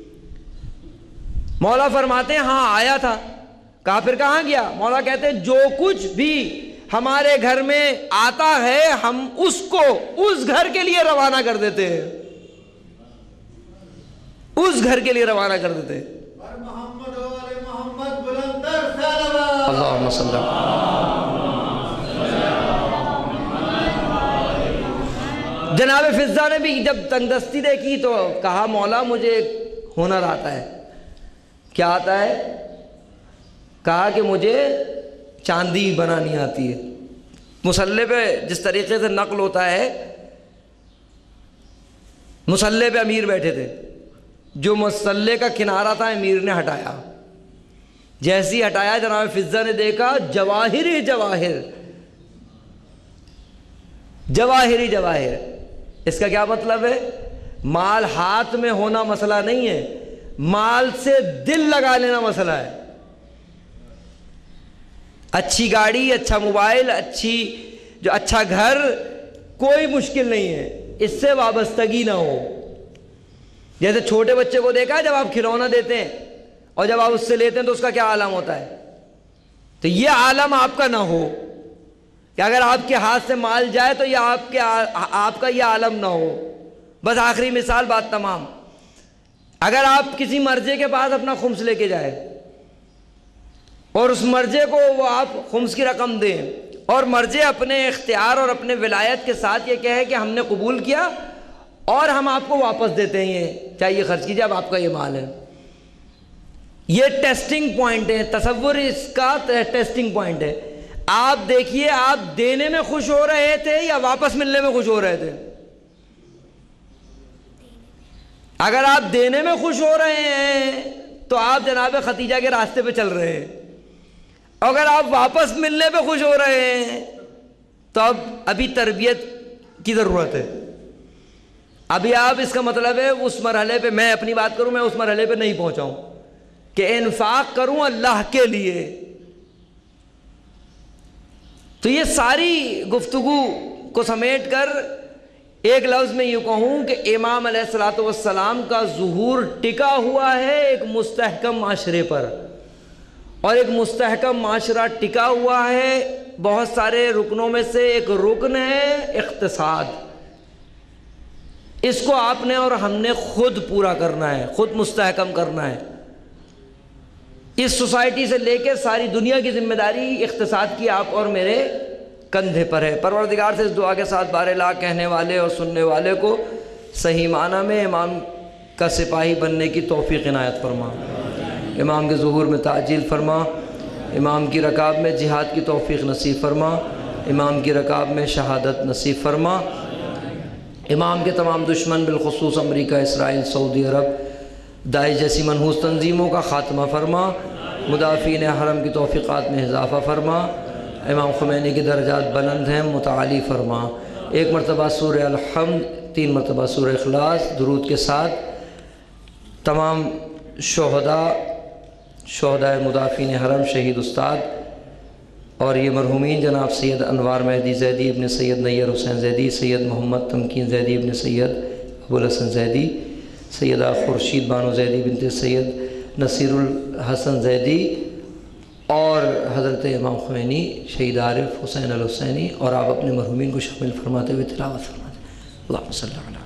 مولا فرماتے ہیں ہاں آیا تھا۔ کہا پھر کہاں گیا؟ مولا کہتے ہیں جو کچھ بھی ہمارے گھر میں آتا ہے ہم اس کو اس گھر کے لیے روانہ کر دیتے ہیں، اس گھر کے لیے روانہ کر دیتے ہیں۔ اللہم صلی اللہ۔ جناب فضہ نے بھی جب تنگ دستی دیکھی تو کہا مولا مجھے ہنر آتا ہے۔ کیا آتا ہے؟ کہا کہ مجھے چاندی بنانی آتی ہے۔ مصلے پہ جس طریقے سے نقل ہوتا ہے، مصلے پہ امیر بیٹھے تھے، جو مصلے کا کنارہ تھا امیر نے ہٹایا، جیسی ہٹایا جناب فضہ نے دیکھا جواہر ہی جواہر، جواہری جواہر، اس کا کیا مطلب ہے؟ مال ہاتھ میں ہونا مسئلہ نہیں ہے، مال سے دل لگا لینا مسئلہ ہے۔ اچھی گاڑی، اچھا موبائل، اچھا گھر، کوئی مشکل نہیں ہے، اس سے وابستگی نہ ہو۔ جیسے چھوٹے بچے کو دیکھا ہے، جب آپ کھلونا دیتے ہیں اور جب آپ اس سے لیتے ہیں تو اس کا کیا عالم ہوتا ہے؟ تو یہ عالم آپ کا نہ ہو کہ اگر آپ کے ہاتھ سے مال جائے تو یہ آپ کا یہ عالم نہ ہو۔ بس آخری مثال، بات تمام۔ اگر آپ کسی مرجے کے پاس اپنا خمس لے کے جائے اور اس مرجے کو وہ آپ خمس کی رقم دیں اور مرجے اپنے اختیار اور اپنے ولایت کے ساتھ یہ کہے کہ ہم نے قبول کیا اور ہم آپ کو واپس دیتے ہیں، یہ چاہیے خرچ کیجیے، اب آپ کا یہ مال ہے۔ یہ ٹیسٹنگ پوائنٹ ہے، تصور اس کا ٹیسٹنگ پوائنٹ ہے۔ آپ دیکھیے آپ دینے میں خوش ہو رہے تھے یا واپس ملنے میں خوش ہو رہے تھے؟ اگر آپ دینے میں خوش ہو رہے ہیں تو آپ جناب ختیجہ کے راستے پہ چل رہے ہیں، اگر آپ واپس ملنے پہ خوش ہو رہے ہیں تو ابھی تربیت کی ضرورت ہے۔ ابھی آپ، اس کا مطلب ہے اس مرحلے پہ، میں اپنی بات کروں، میں اس مرحلے پہ نہیں پہنچا ہوں کہ انفاق کروں اللہ کے لیے۔ تو یہ ساری گفتگو کو سمیٹ کر ایک لفظ میں یوں کہوں کہ امام علیہ الصلوۃ والسلام کا ظہور ٹکا ہوا ہے ایک مستحکم معاشرے پر، اور ایک مستحکم معاشرہ ٹکا ہوا ہے بہت سارے رکنوں میں سے ایک رکن ہے اقتصاد۔ اس کو آپ نے اور ہم نے خود پورا کرنا ہے، خود مستحکم کرنا ہے۔ اس سوسائٹی سے لے کے ساری دنیا کی ذمہ داری اقتصاد کی آپ اور میرے کندھے پر ہے۔ پروردگار سے اس دعا کے ساتھ بار لا کہنے والے اور سننے والے کو صحیح معنی میں امام کا سپاہی بننے کی توفیق عنایت فرما، امام کے ظہور میں تعجیل فرما، امام کی رکاب میں جہاد کی توفیق نصیب فرما، امام کی رکاب میں شہادت نصیب فرما، امام کے تمام دشمن بالخصوص امریکہ، اسرائیل، سعودی عرب، داعش جیسی منحوس تنظیموں کا خاتمہ فرما، مدافعین حرم کی توفیقات میں اضافہ فرما، امام خمینی کے درجات بلند ہیں، متعالی فرما۔ ایک مرتبہ سورہ الحمد، 3 مرتبہ سورہ اخلاص درود کے ساتھ تمام شہداء مدافعین حرم، شہید استاد اور یہ مرحومین جناب سید انوار مہدی زیدی ابن سید نیر حسین زیدی، سید محمد تمکین زیدی ابن سید ابو الحسن زیدی، سیدہ خورشید بانو زیدی بنت سید نصیر الحسن زیدی، اور حضرت امام خمینی شہید عارف حسین الحسینی، اور آپ اپنے مرحومین کو شامل فرماتے ہوئے تلاوت فرماتے ہیں۔ اللہم صلی اللہ علیہ وسلم۔